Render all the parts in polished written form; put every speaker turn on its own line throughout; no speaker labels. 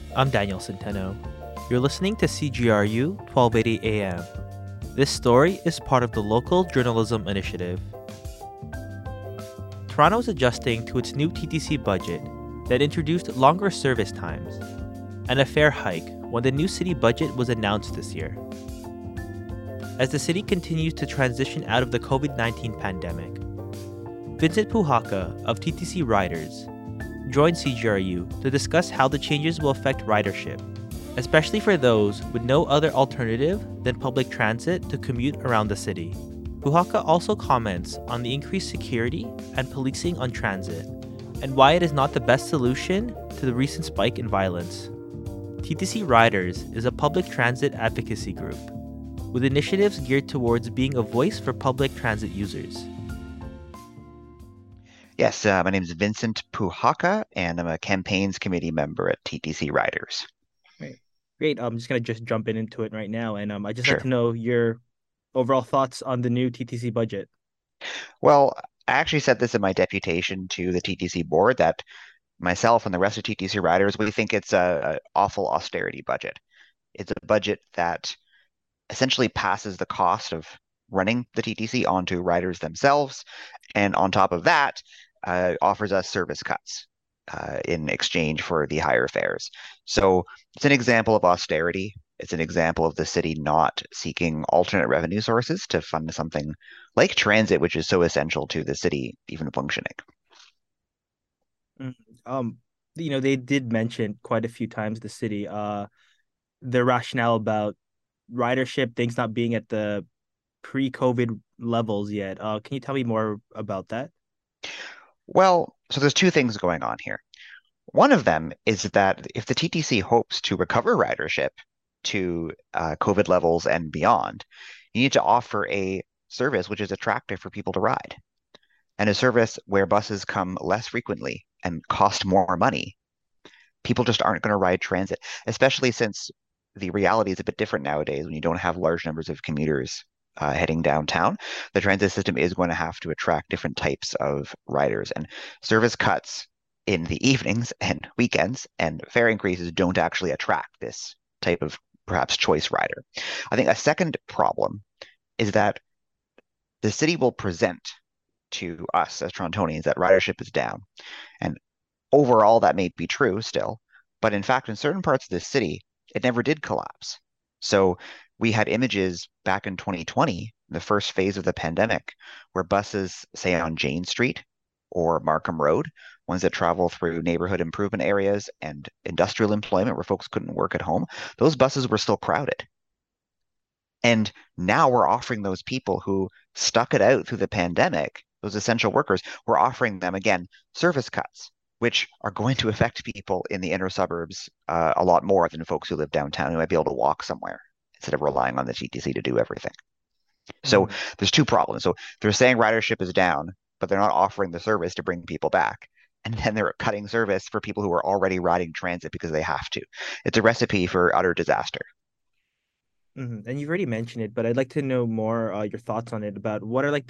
I'm Daniel Centeno. You're listening to CGRU 1280 AM. This story is part of the Local Journalism Initiative. Toronto is adjusting to its new TTC budget that introduced longer service times and a fare hike when the new city budget was announced this year. As the city continues to transition out of the COVID-19 pandemic, Vincent Puhaka of TTC Riders joined CGRU to discuss how the changes will affect ridership, especially for those with no other alternative than public transit to commute around the city. Puhaka also comments on the increased security and policing on transit and why it is not the best solution to the recent spike in violence. TTC Riders is a public transit advocacy group with initiatives geared towards being a voice for public transit users.
Yes, my name is Vincent Puhaka, and I'm a campaigns committee member at TTC Riders.
Right. Great. I'm just gonna jump into it right now, and I just like
Sure.
to know your overall thoughts on the new TTC budget.
Well, I actually said this in my deputation to the TTC board that myself and the rest of TTC Riders, we think it's a awful austerity budget. It's a budget that essentially passes the cost of running the TTC onto riders themselves, and on top of that, offers us service cuts in exchange for the higher fares. So it's an example of austerity. It's an example of the city not seeking alternate revenue sources to fund something like transit, which is so essential to the city even functioning.
Mhm. Um, they did mention quite a few times the city, the rationale about ridership, things not being at the pre-COVID levels yet. Can you tell me more about that?
Well, so there's two things going on here. One of them is that if the TTC hopes to recover ridership to COVID levels and beyond, you need to offer a service which is attractive for people to ride, and a service where buses come less frequently and cost more money. People just aren't going to ride transit, especially since the reality is a bit different nowadays when you don't have large numbers of commuters heading downtown. The transit system is going to have to attract different types of riders, and service cuts in the evenings and weekends and fare increases don't actually attract this type of perhaps choice rider. I think a second problem is that the city will present to us as Torontonians that ridership is down. And overall, that may be true still, but in fact, in certain parts of the city, it never did collapse. So we had images back in 2020, the first phase of the pandemic, where buses, say on Jane Street or Markham Road, ones that travel through neighborhood improvement areas and industrial employment where folks couldn't work at home, those buses were still crowded. And now we're offering those people who stuck it out through the pandemic, those essential workers, we're offering them again service cuts, which are going to affect people in the inner suburbs a lot more than folks who live downtown who might be able to walk somewhere instead of relying on the TTC to do everything. So
Mhm.
there's two problems. So they're saying ridership is down, but they're not offering the service to bring people back. And then they're cutting service for people who are already riding transit because they have to. It's a recipe for utter disaster.
And you've already mentioned it, but I'd like to know more your thoughts on it about what are like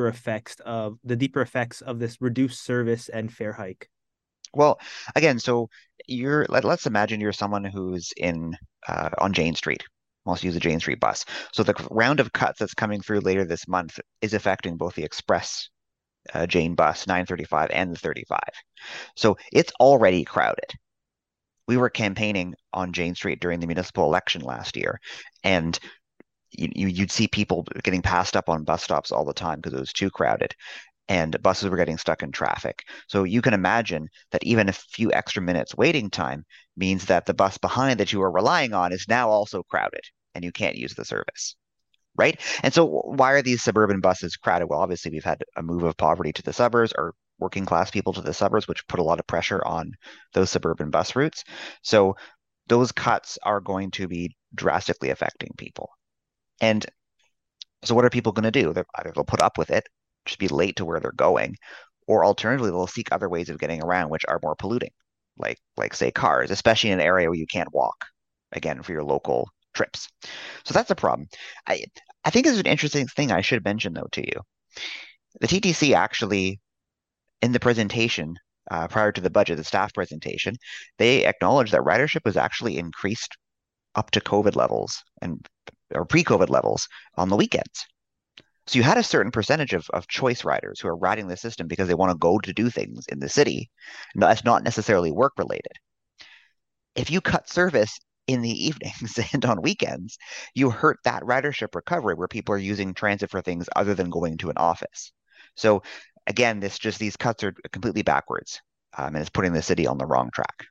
the deeper effects of this reduced service and fare hike.
Well, again, so let's imagine you're someone who's in on Jane Street. Wants to use the Jane Street bus. So the round of cuts that's coming through later this month is affecting both the Express Jane bus 935 and the 35. So it's already crowded. We were campaigning on Jane Street during the municipal election last year, and you'd see people getting passed up on bus stops all the time because it was too crowded and buses were getting stuck in traffic. So you can imagine that even a few extra minutes waiting time means that the bus behind that you are relying on is now also crowded and you can't use the service. Right. And so why are these suburban buses crowded? Well, obviously we've had a move of poverty to the suburbs or working class people to the suburbs, which put a lot of pressure on those suburban bus routes. So those cuts are going to be drastically affecting people. And so what are people going to do? Either they'll put up with it, just be late to where they're going, or alternatively, they'll seek other ways of getting around, which are more polluting, like say cars, especially in an area where you can't walk, again, for your local trips. So that's a problem. I I think it's an interesting thing I should mention though to you. The TTC actually, in the presentation, prior to the budget, the staff presentation, they acknowledged that ridership was actually increased up to COVID levels and or pre-COVID levels on the weekends. So you had a certain percentage of choice riders who are riding the system because they want to go to do things in the city. No, that's not necessarily work related. If you cut service in the evenings and on weekends, you hurt that ridership recovery where people are using transit for things other than going to an office. So again, these cuts are completely backwards, and it's putting the city on the wrong track.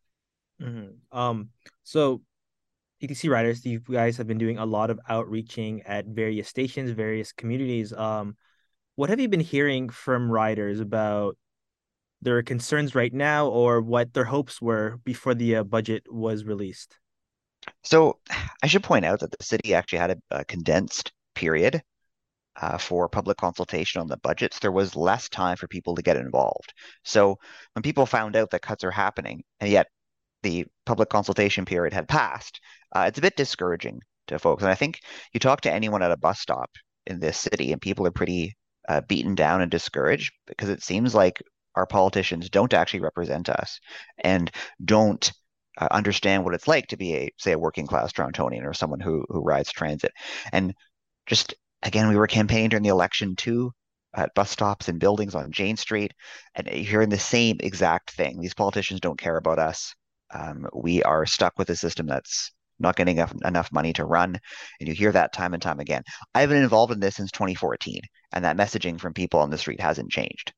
So TTC riders, you guys have been doing a lot of outreaching at various stations, various communities. What have you been hearing from riders about their concerns right now, or what their hopes were before the budget was released?
So I should point out that the city actually had a condensed period for public consultation on the budgets. There was less time for people to get involved. So when people found out that cuts are happening, and yet the public consultation period had passed, it's a bit discouraging to folks. And I think you talk to anyone at a bus stop in this city, and people are pretty beaten down and discouraged because it seems like our politicians don't actually represent us and don't understand what it's like to be say, a working class Torontonian or someone who rides transit. And just again, we were campaigning during the election too at bus stops and buildings on Jane Street, and you're hearing the same exact thing. These politicians don't care about us. We are stuck with a system that's not getting enough money to run. And you hear that time and time again. I've been involved in this since 2014, and that messaging from people on the street hasn't changed.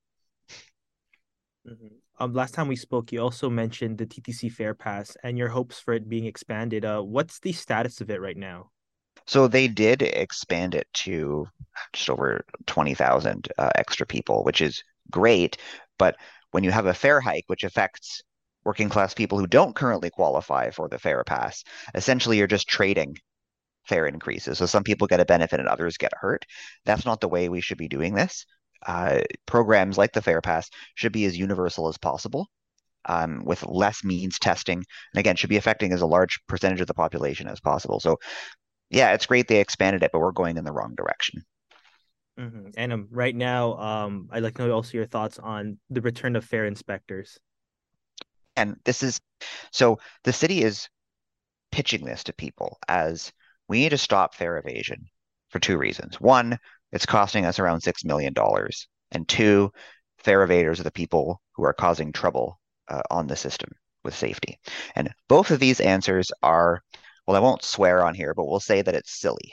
Mhm. Last time we spoke, you also mentioned the TTC Fair Pass and your hopes for it being expanded. What's the status of it right now?
So they did expand it to just over 20,000 extra people, which is great. But when you have a fare hike, which affects working class people who don't currently qualify for the fare pass, essentially you're just trading fare increases. So some people get a benefit and others get hurt. That's not the way we should be doing this. Programs like the fare pass should be as universal as possible. With less means testing, and again, should be affecting as a large percentage of the population as possible. So yeah, it's great they expanded it, but we're going in the wrong direction.
And right now, I'd like to know also your thoughts on the return of fare inspectors.
And this is so the city is pitching this to people as we need to stop fare evasion for two reasons. One, it's costing us around $6 million. And two, fare evaders are the people who are causing trouble on the system with safety. And both of these answers are, well, I won't swear on here, but we'll say that it's silly.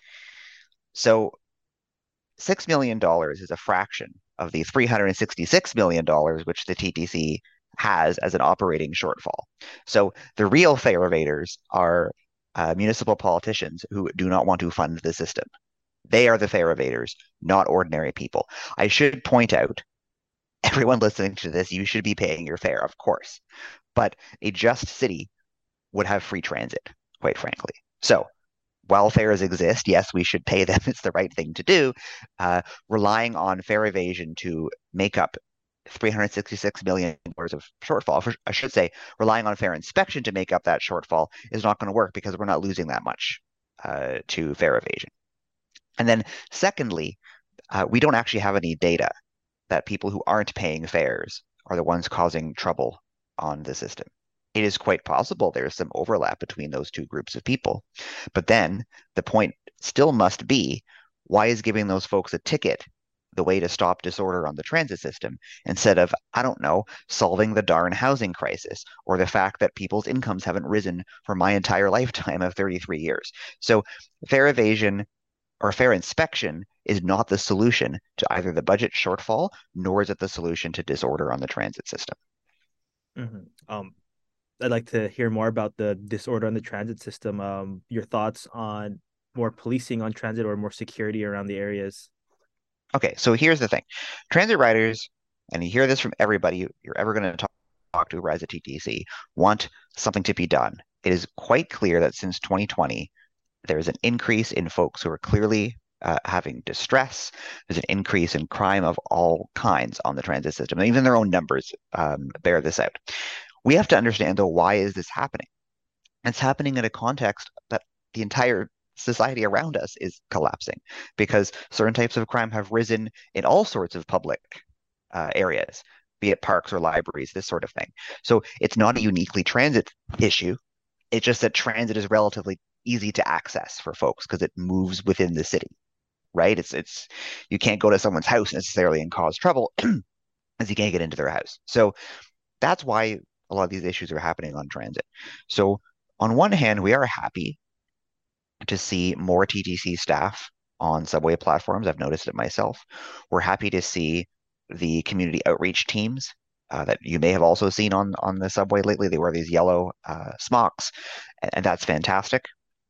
So $6 million is a fraction of the $366 million which the TTC has as an operating shortfall. So the real fare evaders are municipal politicians who do not want to fund the system. They are the fare evaders, not ordinary people. I should point out, everyone listening to this, you should be paying your fare, of course. But a just city would have free transit, quite frankly. So while fares exist, yes, we should pay them. It's the right thing to do. Relying on fare evasion to make up $366 million of shortfall, I should say, relying on fare inspection to make up that shortfall is not going to work because we're not losing that much to fare evasion. And then secondly, we don't actually have any data that people who aren't paying fares are the ones causing trouble on the system. It is quite possible there's some overlap between those two groups of people. But then the point still must be, why is giving those folks a ticket the way to stop disorder on the transit system instead of, I don't know, solving the darn housing crisis or the fact that people's incomes haven't risen for my entire lifetime of 33 years. So fare evasion or fare inspection is not the solution to either the budget shortfall, nor is it the solution to disorder on the transit system.
Mm-hmm. I'd like to hear more about the disorder on the transit system. Your thoughts on more policing on transit or more security around the areas.
Okay, so here's the thing. Transit riders, and you hear this from everybody you're ever going to talk to who rides a TTC, want something to be done. It is quite clear that since 2020, there's an increase in folks who are clearly having distress. There's an increase in crime of all kinds on the transit system. And even their own numbers bear this out. We have to understand, though, why is this happening? It's happening in a context that the entire society around us is collapsing because certain types of crime have risen in all sorts of public areas. be it parks or libraries, this sort of thing. So it's not a uniquely transit issue. It's just that transit is relatively easy to access for folks because it moves within the city, right? It's you can't go to someone's house necessarily and cause trouble as you can't get into their house. So that's why a lot of these issues are happening on transit. So on one hand, we are happy to see more TTC staff on subway platforms. I've noticed it myself. We're happy to see the community outreach teams that you may have also seen on the subway lately. They wear these yellow smocks, and that's fantastic.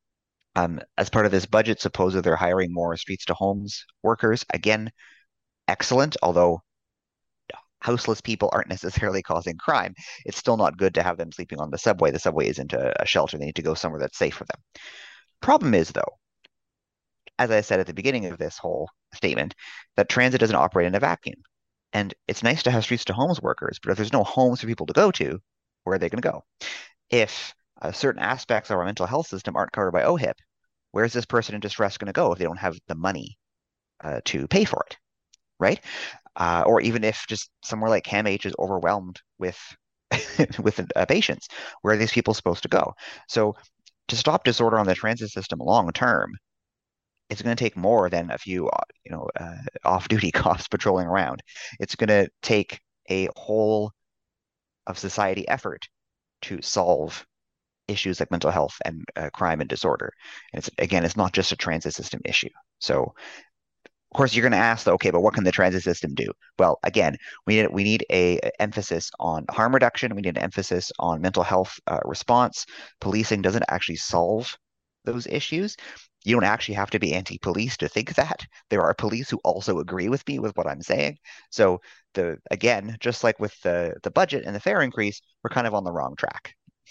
As part of this budget, supposedly they're hiring more streets to homes workers. Again, excellent, although houseless people aren't necessarily causing crime. It's still not good to have them sleeping on the subway. The subway isn't a shelter. They need to go somewhere that's safe for them. Problem is, though, as I said at the beginning of this whole statement, that transit doesn't operate in a vacuum. And it's nice to have streets to homes workers, but if there's no homes for people to go to, where are they going to go? If certain aspects of our mental health system aren't covered by OHIP, where's this person in distress going to go if they don't have the money to pay for it, right? Or even if just somewhere like CAMH is overwhelmed with with patients, where are these people supposed to go? So to stop disorder on the transit system long term, it's going to take more than a few, off-duty cops patrolling around. It's going to take a whole of society effort to solve issues like mental health and crime and disorder. And it's not just a transit system issue. So of course, you're going to ask, though, okay, but what can the transit system do? Well, again, we need a emphasis on harm reduction. We need an emphasis on mental health response. Policing doesn't actually solve those issues. You don't actually have to be anti-police to think that. There are police who also agree with me with what I'm saying. So again, just like with the budget and the fare increase, we're kind of on the wrong track.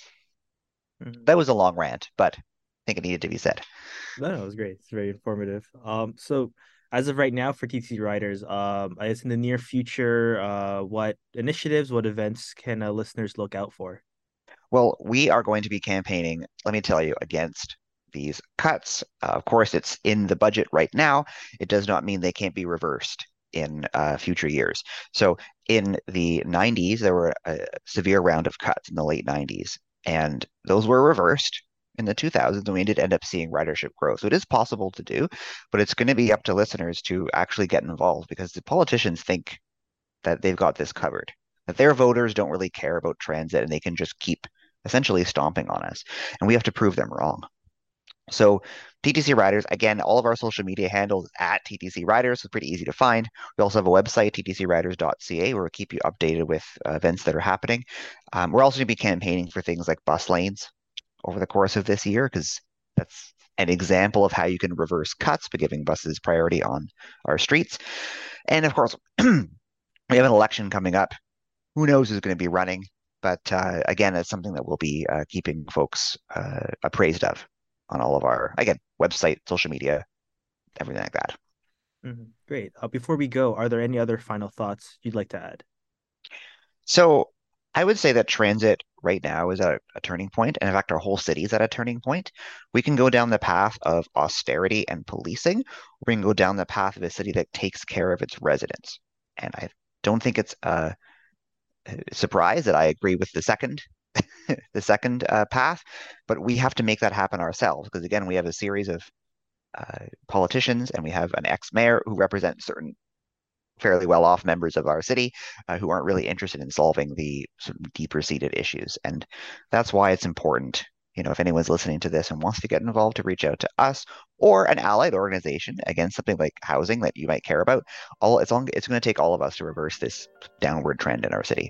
That was a long rant, but I think it needed to be said.
No, it was great. It's very informative. So as of right now for TTC riders, I guess in the near future, what initiatives, what events can listeners look out for?
Well, we are going to be campaigning, let me tell you, against these cuts. Of course, it's in the budget right now. It does not mean they can't be reversed in future years. So in the 90s, there were a severe round of cuts in the late 90s, and those were reversed in the 2000s, and we did end up seeing ridership growth. So it is possible to do, but it's going to be up to listeners to actually get involved because the politicians think that they've got this covered, that their voters don't really care about transit and they can just keep essentially stomping on us. And we have to prove them wrong. So TTC Riders, again, all of our social media handles at TTC Riders. It's pretty easy to find. We also have a website, ttcriders.ca, where we keep you updated with events that are happening. We're also going to be campaigning for things like bus lanes over the course of this year, because that's an example of how you can reverse cuts by giving buses priority on our streets. And of course, we have an election coming up. Who knows who's going to be running? But again, it's something that we'll be keeping folks appraised of on all of our, again, website, social media, everything like that.
Great. Before we go, are there any other final thoughts you'd like to add?
So I would say that transit right now is at a turning point, and in fact, our whole city is at a turning point. We can go down the path of austerity and policing, or we can go down the path of a city that takes care of its residents. And I don't think it's a surprise that I agree with the second the second path, but we have to make that happen ourselves because again, we have a series of politicians and we have an ex-mayor who represents certain fairly well-off members of our city who aren't really interested in solving the sort of deeper-seated issues. And that's why it's important, if anyone's listening to this and wants to get involved, to reach out to us or an allied organization, again, something like housing that you might care about. It's going to take all of us to reverse this downward trend in our city.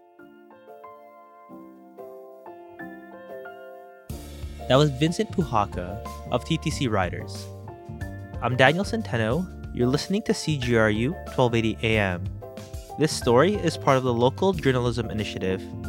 That was Vincent Puhaka of TTC Riders. I'm Daniel Centeno. You're listening to CGRU 1280 AM. This story is part of the local journalism initiative